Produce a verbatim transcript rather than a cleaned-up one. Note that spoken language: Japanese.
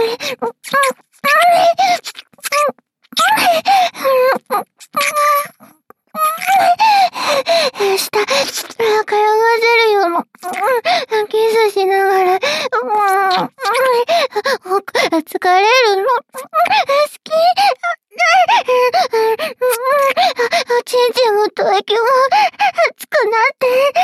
下、からがせるよの。キスしながら、疲れるの。好き。ちんちんも吐息も熱くなって。